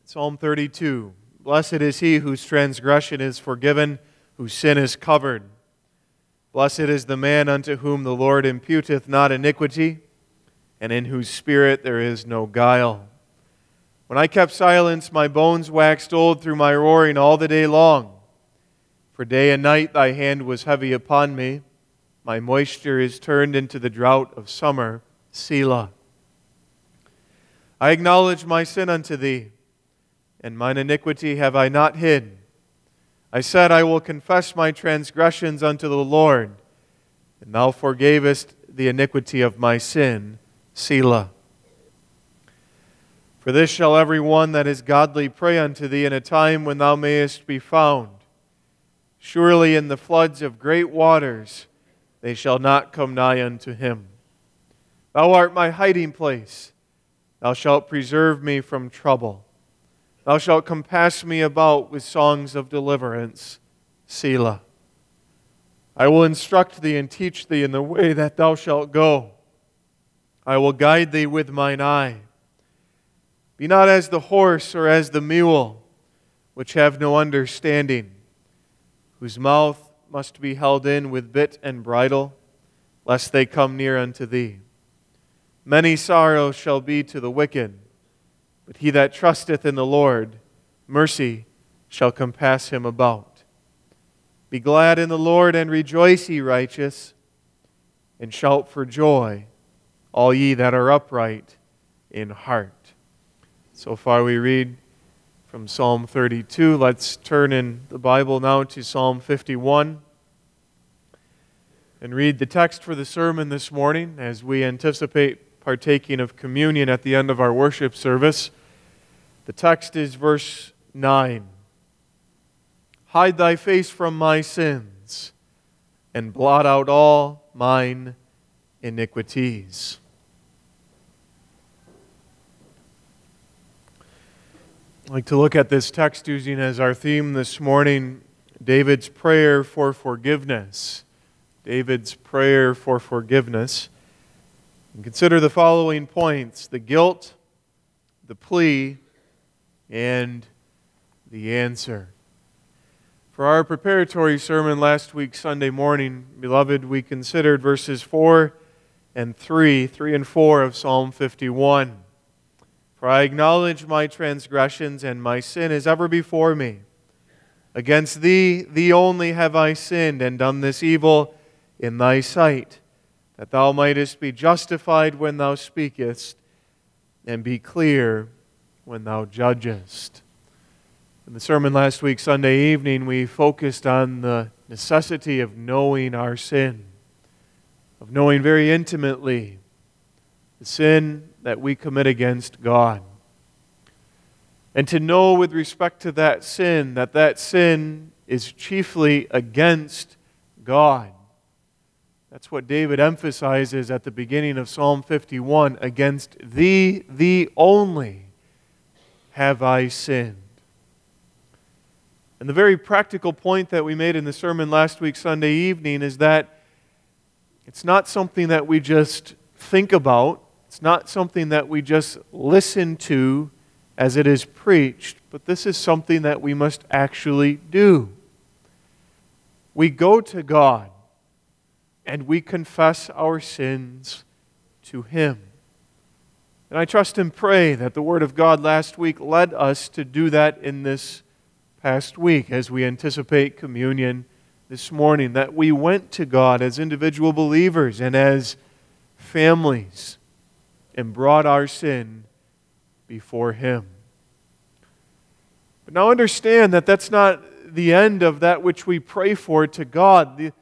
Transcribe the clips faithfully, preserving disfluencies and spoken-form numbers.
Psalm thirty-two. Blessed is he whose transgression is forgiven, whose sin is covered. Blessed is the man unto whom the Lord imputeth not iniquity, and in whose spirit there is no guile. When I kept silence, my bones waxed old through my roaring all the day long. For day and night thy hand was heavy upon me. My moisture is turned into the drought of summer. Selah. I acknowledge my sin unto thee, and mine iniquity have I not hid. I said, I will confess my transgressions unto the Lord, and thou forgavest the iniquity of my sin. Selah. For this shall every one that is godly pray unto thee in a time when thou mayest be found. Surely in the floods of great waters they shall not come nigh unto him. Thou art my hiding place. Thou shalt preserve me from trouble. Thou shalt compass me about with songs of deliverance. Selah. I will instruct thee and teach thee in the way that thou shalt go. I will guide thee with mine eye. Be not as the horse or as the mule, which have no understanding, whose mouth must be held in with bit and bridle, lest they come near unto thee. Many sorrows shall be to the wicked, but he that trusteth in the Lord, mercy shall compass him about. Be glad in the Lord, and rejoice, ye righteous, and shout for joy, all ye that are upright in heart. So far we read from Psalm thirty-two. Let's turn in the Bible now to Psalm fifty-one and read the text for the sermon this morning as we anticipate partaking of communion at the end of our worship service. The text is verse nine. Hide thy face from my sins, and blot out all mine iniquities. I'd like to look at this text using as our theme this morning, David's prayer for forgiveness. David's prayer for forgiveness. And consider the following points: the guilt, the plea, and the answer. For our preparatory sermon last week, Sunday morning, beloved, we considered verses four and three, three and four of Psalm fifty-one. For I acknowledge my transgressions, and my sin is ever before me. Against thee, thee only have I sinned, and done this evil in thy sight, that thou mightest be justified when thou speakest, and be clear when thou judgest. In the sermon last week, Sunday evening, we focused on the necessity of knowing our sin, of knowing very intimately the sin that we commit against God. And to know with respect to that sin, that that sin is chiefly against God. That's what David emphasizes at the beginning of Psalm fifty-one. Against thee, thee only, have I sinned. And the very practical point that we made in the sermon last week, Sunday evening, is that it's not something that we just think about. It's not something that we just listen to as it is preached, but this is something that we must actually do. We go to God and we confess our sins to Him. And I trust and pray that the Word of God last week led us to do that in this past week as we anticipate communion this morning, that we went to God as individual believers and as families and brought our sin before Him. But now understand that that's not the end of that which we pray for to God. The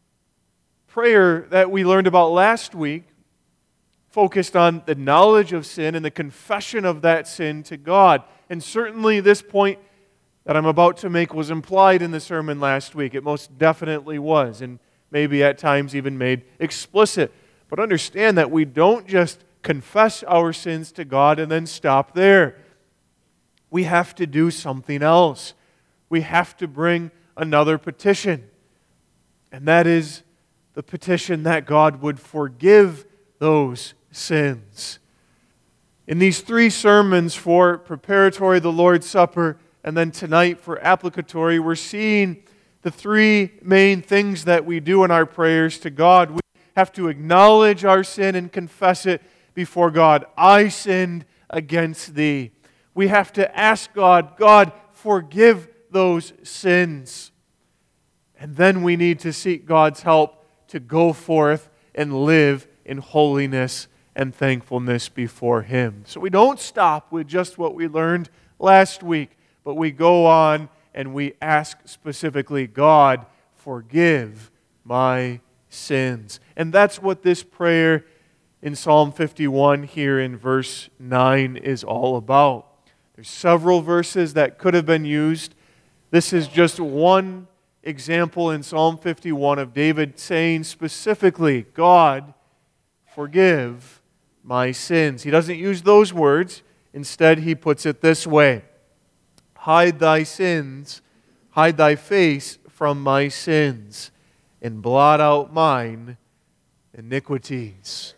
prayer that we learned about last week focused on the knowledge of sin and the confession of that sin to God. And certainly this point that I'm about to make was implied in the sermon last week. It most definitely was, and maybe at times even made explicit. But understand that we don't just confess our sins to God and then stop there. We have to do something else. We have to bring another petition. And that is the petition that God would forgive those sins. In these three sermons for preparatory, the Lord's Supper, and then tonight for applicatory, we're seeing the three main things that we do in our prayers to God. We have to acknowledge our sin and confess it before God. I sinned against thee. We have to ask God, God, forgive those sins. And then we need to seek God's help to go forth and live in holiness and thankfulness before Him. So we don't stop with just what we learned last week, but we go on and we ask specifically, God, forgive my sins. And that's what this prayer in Psalm fifty-one here in verse nine is all about. There's several verses that could have been used. This is just one example in Psalm fifty-one of David saying specifically, God, forgive my sins. He doesn't use those words. Instead, he puts it this way: hide thy sins, hide thy face from my sins, and blot out mine iniquities.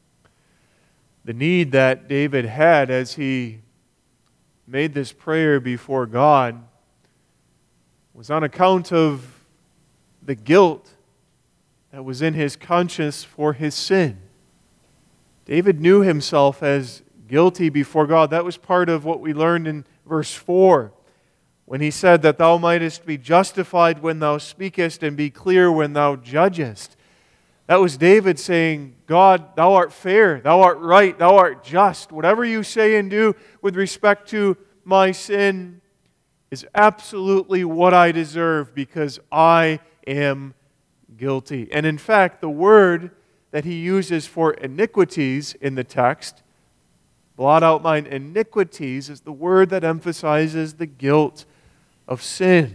The need that David had as he made this prayer before God was on account of the guilt that was in his conscience for his sin. David knew himself as guilty before God. That was part of what we learned in verse four, when he said that thou mightest be justified when thou speakest and be clear when thou judgest. That was David saying, God, thou art fair, thou art right, thou art just. Whatever you say and do with respect to my sin is absolutely what I deserve because I am guilty. And in fact, the word that he uses for iniquities in the text, blot out mine iniquities, is the word that emphasizes the guilt of sin.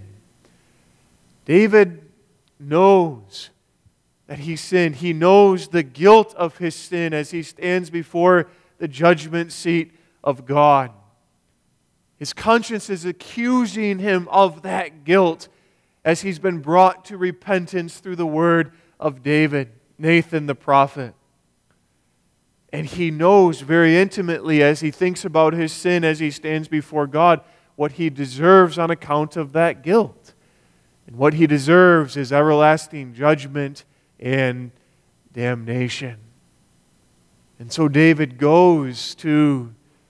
David knows that he sinned. He knows the guilt of his sin as he stands before the judgment seat of God. His conscience is accusing him of that guilt as he's been brought to repentance through the word of David, Nathan the prophet. And he knows very intimately as he thinks about his sin, as he stands before God, what he deserves on account of that guilt. And what he deserves is everlasting judgment and damnation. And so David goes to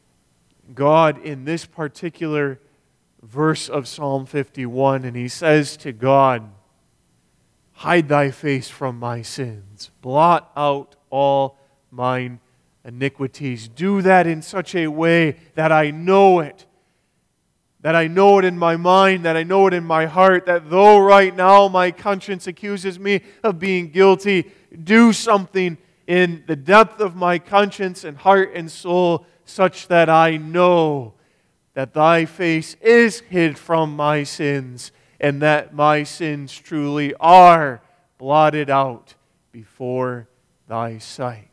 God in this particular verse of Psalm fifty-one, and he says to God, hide thy face from my sins. Blot out all mine iniquities. Do that in such a way that I know it. That I know it in my mind, that I know it in my heart, that though right now my conscience accuses me of being guilty, do something in the depth of my conscience and heart and soul such that I know that thy face is hid from my sins and that my sins truly are blotted out before thy sight.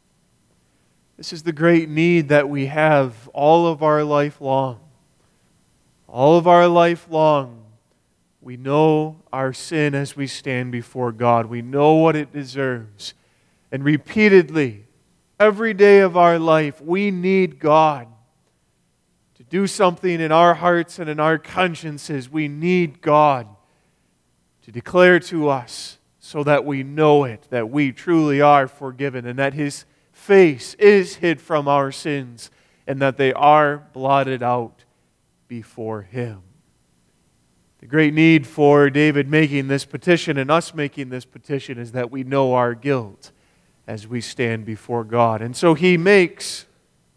This is the great need that we have all of our life long. All of our life long, we know our sin as we stand before God. We know what it deserves. And repeatedly, every day of our life, we need God to do something in our hearts and in our consciences. We need God to declare to us so that we know it, that we truly are forgiven and that His face is hid from our sins and that they are blotted out before Him. The great need for David making this petition and us making this petition is that we know our guilt as we stand before God. And so he makes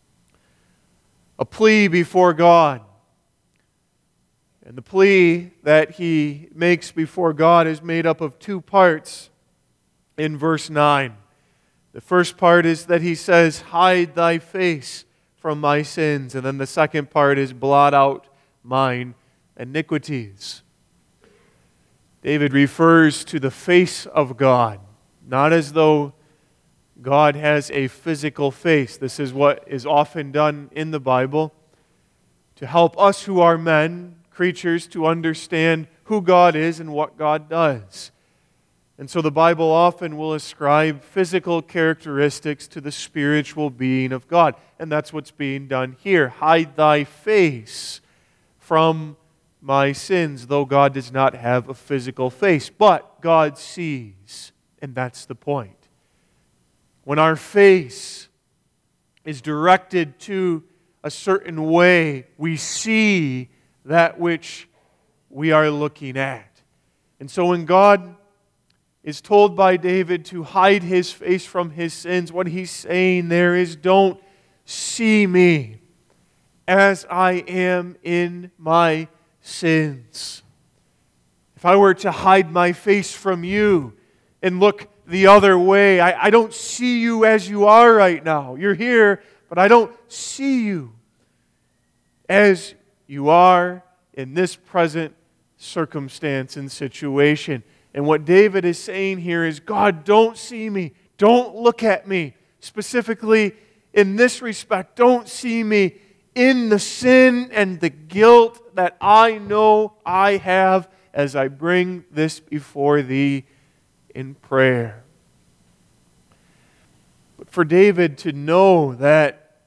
a plea before God. And the plea that he makes before God is made up of two parts in verse nine. The first part is that he says, hide thy face from my sins. And then the second part is, blot out mine iniquities. David refers to the face of God, not as though God has a physical face. This is what is often done in the Bible to help us who are men, creatures, to understand who God is and what God does. And so the Bible often will ascribe physical characteristics to the spiritual being of God. And that's what's being done here. Hide thy face from my sins, though God does not have a physical face. But God sees. And that's the point. When our face is directed to a certain way, we see that which we are looking at. And so when God is told by David to hide his face from his sins, what he's saying there is, don't see me as I am in my sins. If I were to hide my face from you and look the other way, I, I don't see you as you are right now. You're here, but I don't see you as you are in this present circumstance and situation. And what David is saying here is, God, don't see me. Don't look at me. Specifically, in this respect, don't see me in the sin and the guilt that I know I have as I bring this before Thee in prayer. But for David to know that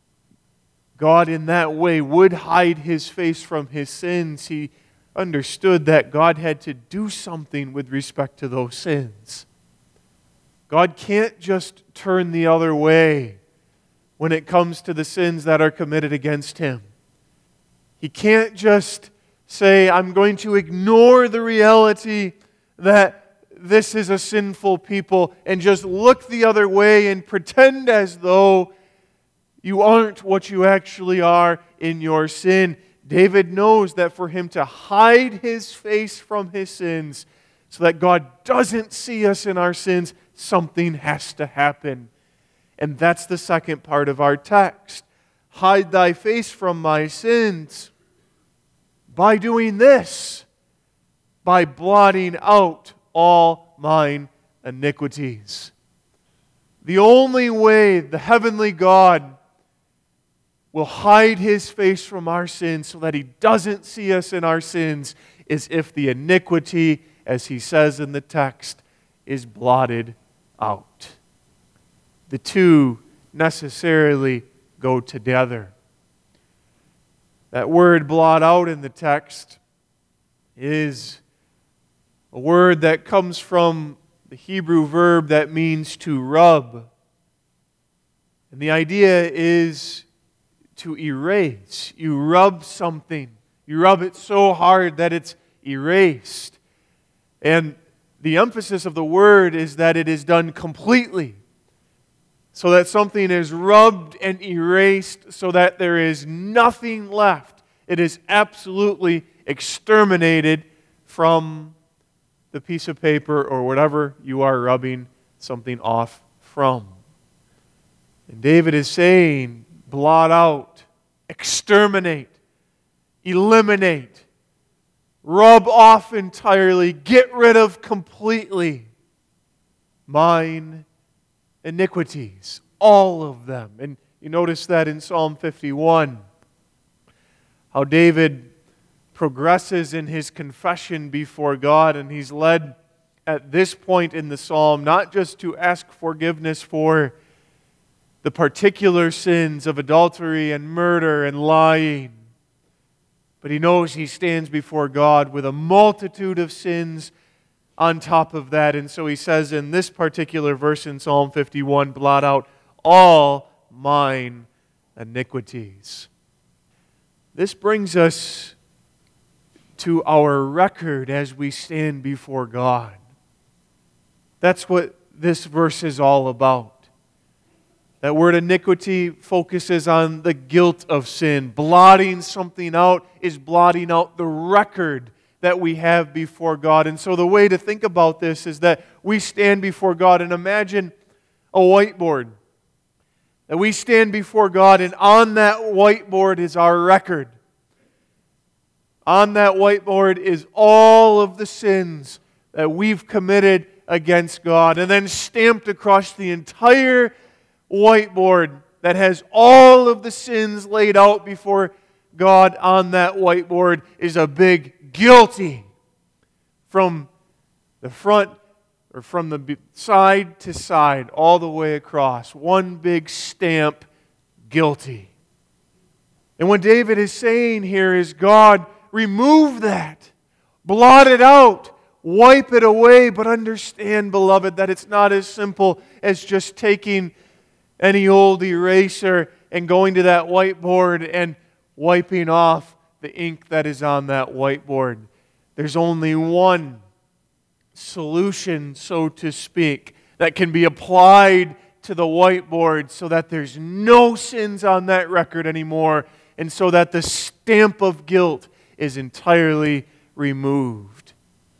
God in that way would hide His face from his sins, he understood that God had to do something with respect to those sins. God can't just turn the other way when it comes to the sins that are committed against Him. He can't just say, I'm going to ignore the reality that this is a sinful people and just look the other way and pretend as though you aren't what you actually are in your sin. David knows that for him to hide his face from his sins so that God doesn't see us in our sins, something has to happen. And that's the second part of our text. Hide thy face from my sins by doing this, by blotting out all mine iniquities. The only way the heavenly God will hide His face from our sins so that He doesn't see us in our sins is if the iniquity, as He says in the text, is blotted out. The two necessarily go together. That word blot out in the text is a word that comes from the Hebrew verb that means to rub. And the idea is to erase. You rub something. You rub it so hard that it's erased. And the emphasis of the word is that it is done completely. So that something is rubbed and erased so that there is nothing left. It is absolutely exterminated from the piece of paper or whatever you are rubbing something off from. And David is saying, blot out, exterminate, eliminate, rub off entirely, get rid of completely mine iniquities, all of them. And you notice that in Psalm fifty-one, how David progresses in his confession before God, and he's led at this point in the psalm not just to ask forgiveness for the particular sins of adultery and murder and lying, but he knows he stands before God with a multitude of sins on top of that. And so he says in this particular verse in Psalm fifty-one, blot out all mine iniquities. This brings us to our record as we stand before God. That's what this verse is all about. That word iniquity focuses on the guilt of sin. Blotting something out is blotting out the record that we have before God. And so the way to think about this is that we stand before God, and imagine a whiteboard. That we stand before God, and on that whiteboard is our record. On that whiteboard is all of the sins that we've committed against God. And then stamped across the entire whiteboard that has all of the sins laid out before God on that whiteboard is a big guilty from the front or from the be- side to side, all the way across, one big stamp, guilty. And what David is saying here is, God, remove that. Blot it out. Wipe it away. But understand, beloved, that it's not as simple as just taking any old eraser and going to that whiteboard and wiping off the ink that is on that whiteboard. There's only one solution, so to speak, that can be applied to the whiteboard so that there's no sins on that record anymore, and so that the stamp of guilt is entirely removed.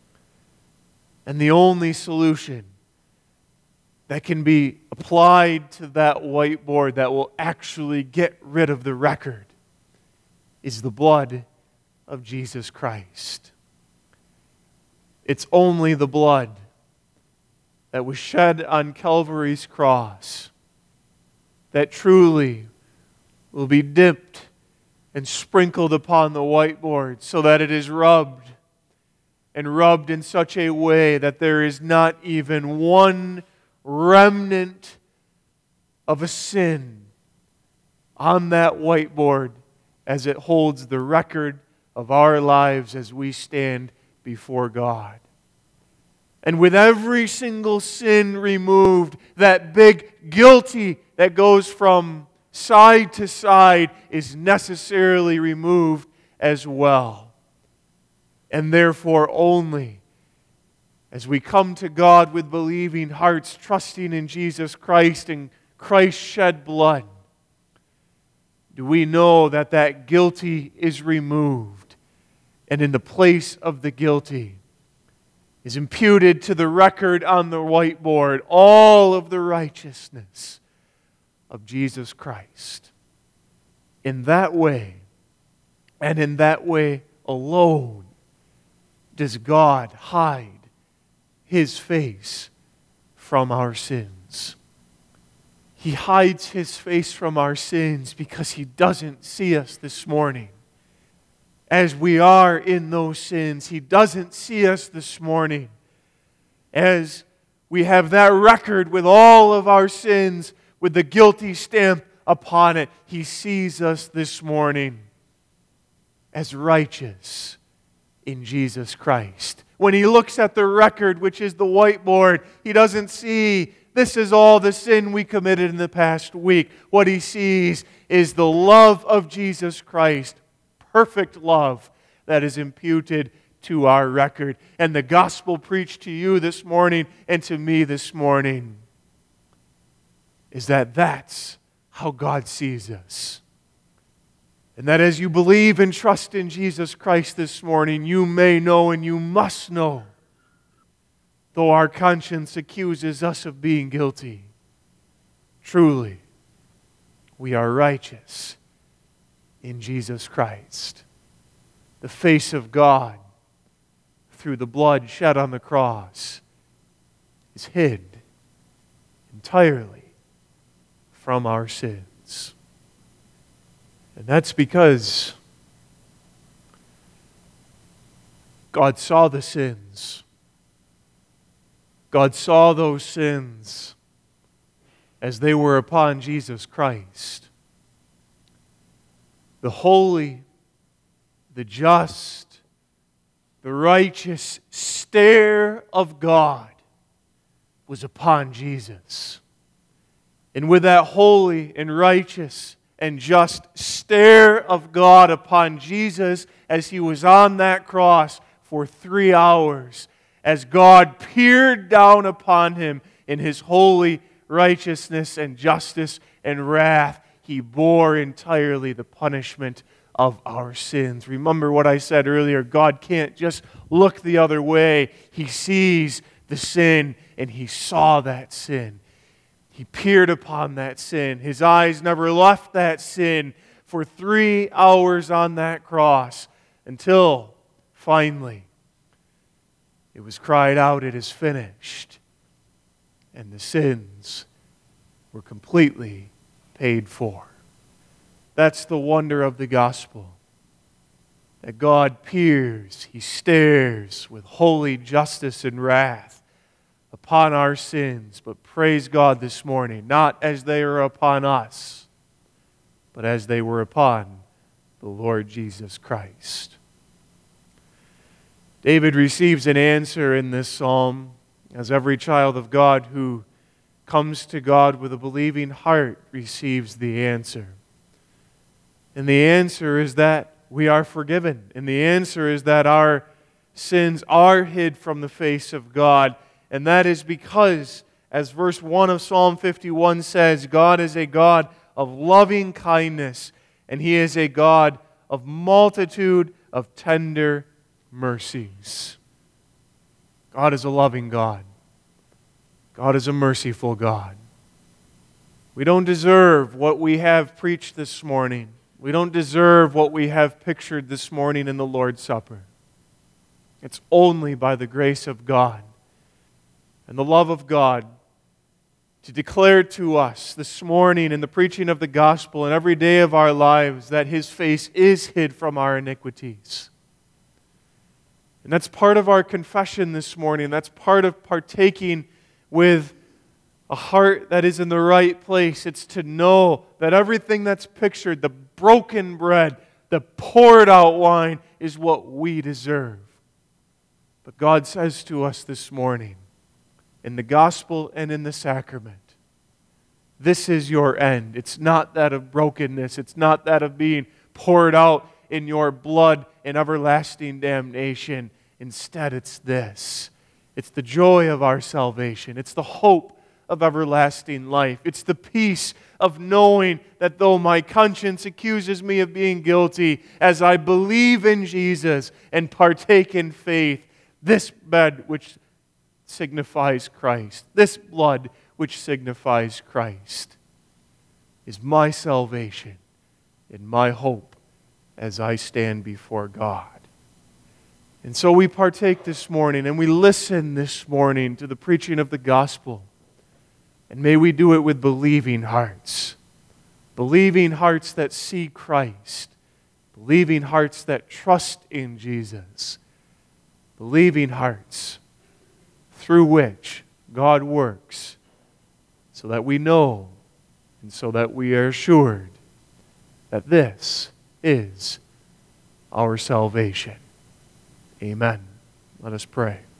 And the only solution that can be applied to that whiteboard that will actually get rid of the record is the blood of Jesus Christ. It's only the blood that was shed on Calvary's cross that truly will be dipped and sprinkled upon the whiteboard so that it is rubbed and rubbed in such a way that there is not even one remnant of a sin on that whiteboard as it holds the record of our lives as we stand before God. And with every single sin removed, that big guilty that goes from side to side is necessarily removed as well. And therefore only as we come to God with believing hearts, trusting in Jesus Christ and Christ's shed blood, do we know that that guilty is removed. And in the place of the guilty is imputed to the record on the whiteboard all of the righteousness of Jesus Christ. In that way, and in that way alone, does God hide His face from our sins. He hides His face from our sins because He doesn't see us this morning as we are in those sins. He doesn't see us this morning as we have that record with all of our sins with the guilty stamp upon it. He sees us this morning as righteous in Jesus Christ. When He looks at the record, which is the whiteboard, He doesn't see this is all the sin we committed in the past week. What He sees is the love of Jesus Christ, perfect love that is imputed to our record. And the gospel preached to you this morning and to me this morning is that that's how God sees us. And that as you believe and trust in Jesus Christ this morning, you may know and you must know, though our conscience accuses us of being guilty, truly, we are righteous in Jesus Christ. The face of God, through the blood shed on the cross, is hid entirely from our sins. And that's because God saw the sins. God saw those sins as they were upon Jesus Christ. The holy, the just, the righteous stare of God was upon Jesus. And with that holy and righteous and just stare of God upon Jesus as He was on that cross for three hours, as God peered down upon Him in His holy righteousness and justice and wrath, He bore entirely the punishment of our sins. Remember what I said earlier, God can't just look the other way. He sees the sin, and He saw that sin. He peered upon that sin. His eyes never left that sin for three hours on that cross until finally it was cried out, "It is finished." And the sins were completely paid for. That's the wonder of the gospel. That God peers, He stares with holy justice and wrath upon our sins, but praise God this morning, not as they are upon us, but as they were upon the Lord Jesus Christ. David receives an answer in this psalm, as every child of God who comes to God with a believing heart receives the answer. And the answer is that we are forgiven. And the answer is that our sins are hid from the face of God. And that is because, as verse one of Psalm fifty-one says, God is a God of loving kindness, and He is a God of multitude of tender mercies. God is a loving God. God is a merciful God. We don't deserve what we have preached this morning. We don't deserve what we have pictured this morning in the Lord's Supper. It's only by the grace of God and the love of God to declare to us this morning in the preaching of the gospel and every day of our lives that His face is hid from our iniquities. And that's part of our confession this morning. That's part of partaking with a heart that is in the right place. It's to know that everything that's pictured, the broken bread, the poured out wine, is what we deserve. But God says to us this morning, in the gospel and in the sacrament, this is your end. It's not that of brokenness. It's not that of being poured out in your blood in everlasting damnation. Instead, it's this. It's the joy of our salvation. It's the hope of everlasting life. It's the peace of knowing that though my conscience accuses me of being guilty, as I believe in Jesus and partake in faith, this bread which signifies Christ, this blood which signifies Christ, is my salvation and my hope as I stand before God. And so we partake this morning and we listen this morning to the preaching of the gospel. And may we do it with believing hearts. Believing hearts that see Christ. Believing hearts that trust in Jesus. Believing hearts through which God works so that we know and so that we are assured that this is our salvation. Amen. Let us pray.